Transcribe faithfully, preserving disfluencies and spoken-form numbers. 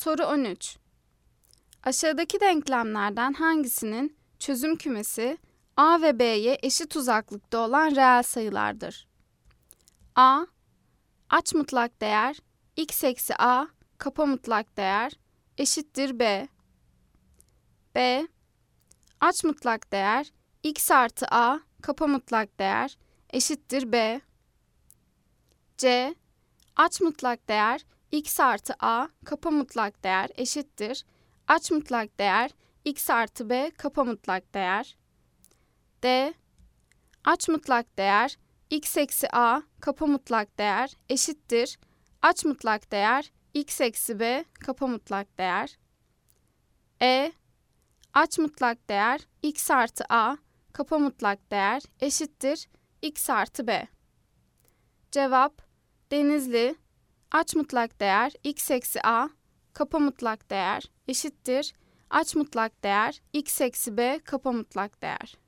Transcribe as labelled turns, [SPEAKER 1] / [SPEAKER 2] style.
[SPEAKER 1] Soru on üç. Aşağıdaki denklemlerden hangisinin çözüm kümesi A ve B'ye eşit uzaklıkta olan reel sayılardır? A. Aç mutlak değer x eksi a kapa mutlak değer eşittir B. B. Aç mutlak değer x artı a kapa mutlak değer eşittir B. C. Aç mutlak değer x artı a kapa mutlak değer eşittir aç mutlak değer x artı b kapa mutlak değer. D. Aç mutlak değer x eksi a kapa mutlak değer eşittir aç mutlak değer x eksi b kapa mutlak değer. E. Aç mutlak değer x artı a kapa mutlak değer eşittir x artı b. Cevap Denizli. Aç mutlak değer x eksi a kapa mutlak değer eşittir aç mutlak değer x eksi b kapa mutlak değer.